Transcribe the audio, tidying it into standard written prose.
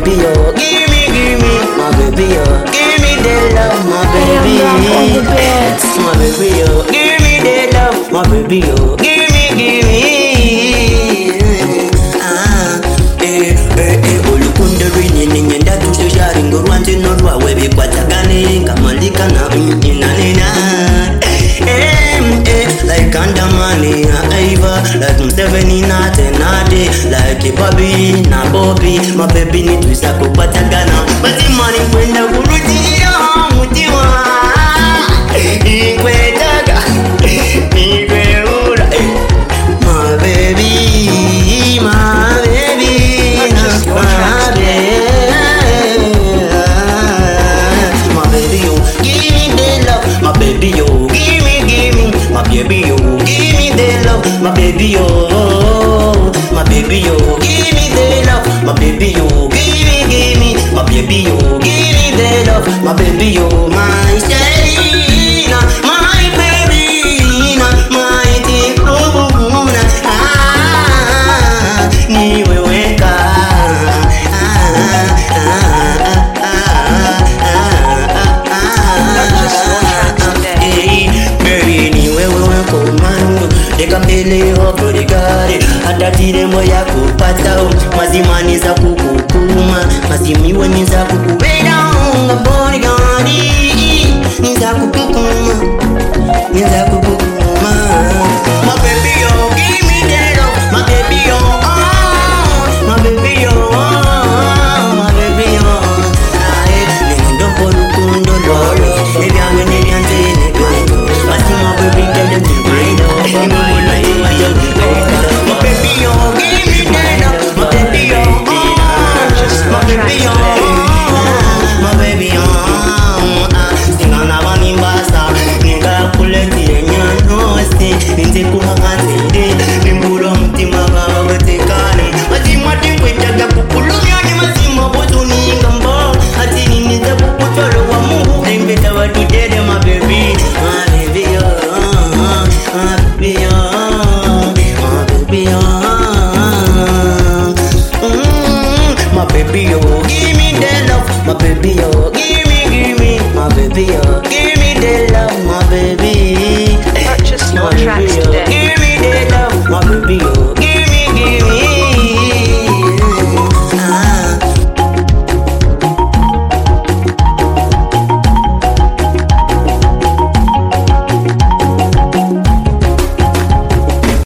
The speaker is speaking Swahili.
baby, oh. Give me, my baby, oh. Give me the love, my baby. My baby, oh. Give me the love, my baby, oh. Give me. Olukunderini ninyenda tushari ngurwanzi norwa webi kwatagane kamalika na inanina. Like Andamani na Eva, like Msteveni na Tenade, like Bobby na Bobby, my baby ni twisa kupatagana. Bati mani kwenda kurudia mutiwa, ikwetaga, ikweura. My baby, my baby, my baby, you give me the love, my baby, you give me. My baby, yo, give me the love. My baby, yo, my baby, yo, give me the love. My baby, yo, give me. My baby, yo, give me the love. My baby, yo, my Selena, my baby, my Tipuna. Niwe weka. Dekambele obrigare atatire moya kupata mazimani za kukukuma mazimiwe ni za kukubeda ngabori gani ni za kukukuma ni za